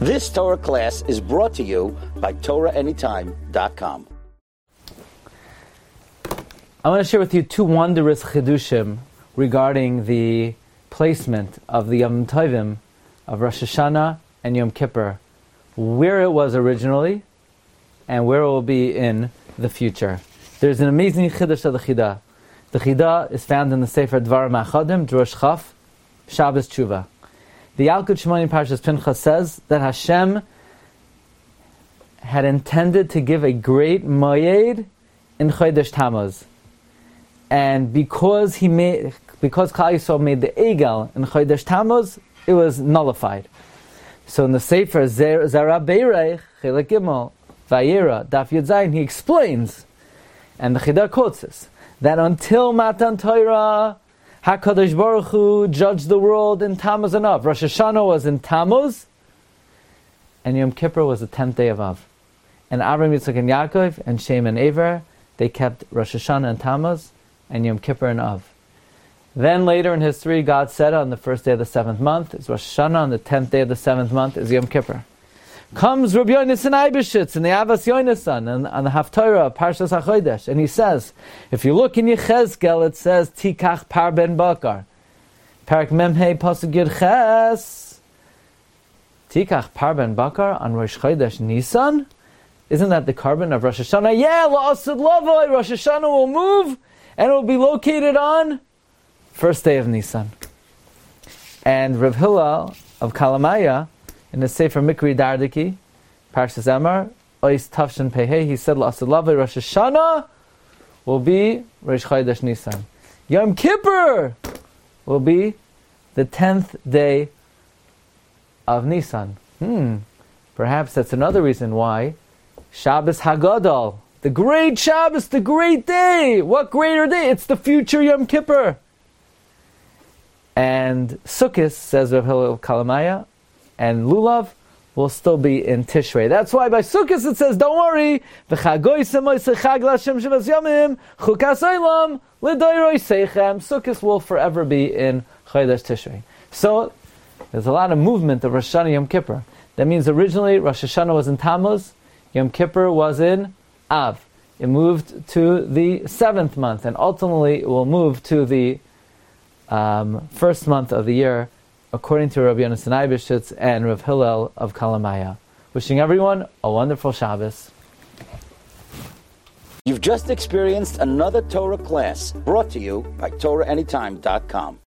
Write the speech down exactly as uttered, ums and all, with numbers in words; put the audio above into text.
This Torah class is brought to you by Torah Anytime dot com. I want to share with you two wondrous chidushim regarding the placement of the Yom Tovim of Rosh Hashanah and Yom Kippur, where it was originally and where it will be in the future. There's an amazing chidush of the Chidah. The Chidah is found in the Sefer Dvarim Achadim, Drush Chaf, Shabbos Tshuva. The Yalkut Shimoni Parshas Pinchas says that Hashem had intended to give a great moed in Chodesh Tammuz, and because he made, because Klal Yisrael made the Egel in Chodesh Tammuz, it was nullified. So in the Sefer Zara Beirech Chelek Gimel Vayera Daf Yud Zayin, he explains, and the Chidah quotes this, that until Matan Torah, HaKadosh Baruch Hu judged the world in Tammuz and Av. Rosh Hashanah was in Tammuz, and Yom Kippur was the tenth day of Av. And Avram, Yitzchak, and Yaakov, and Shem and Aver, they kept Rosh Hashanah and Tammuz, and Yom Kippur and Av. Then later in history, God said on the first day of the seventh month is Rosh Hashanah, on the tenth day of the seventh month is Yom Kippur. Comes Rabbi Yonasan Eibeshitz in the Avas Yonasan and on the Haftarah Parshas HaChodesh, and he says, if you look in Yechezkel, it says Tikach Par Ben Bakar, Parak Memhei Pasuk Yud Ches, Tikach Par Ben Bakar on Rosh Chodesh Nisan. Isn't that the carbon of Rosh Hashanah? Yeah, La'asad Lavoi, Rosh Hashanah will move and it will be located on first day of Nisan. And Rav Hillel of Kalamaya, in the Sefer Mikri Dardiki, Parshas Emor, Ois Tavshin Pehei, he said, La'asad Lavoi, Rosh Hashanah will be Rosh Chodesh Nisan. Yom Kippur will be the tenth day of Nisan. Hmm, perhaps that's another reason why Shabbos Hagadol, the great Shabbos, the great day. What greater day? It's the future Yom Kippur. And Sukkot, says Rav Hillel Kalamaya, and Lulav will still be in Tishrei. That's why by Sukkot it says, don't worry, Sukkot will forever be in Chodesh Tishrei. So, there's a lot of movement of Rosh Hashanah Yom Kippur. That means originally Rosh Hashanah was in Tammuz, Yom Kippur was in Av. It moved to the seventh month, and ultimately it will move to the um, first month of the year, according to Rabbi Yonasan Eibeshitz and Rav Hillel of Kalamaya. Wishing everyone a wonderful Shabbos. You've just experienced another Torah class brought to you by Torah Anytime dot com.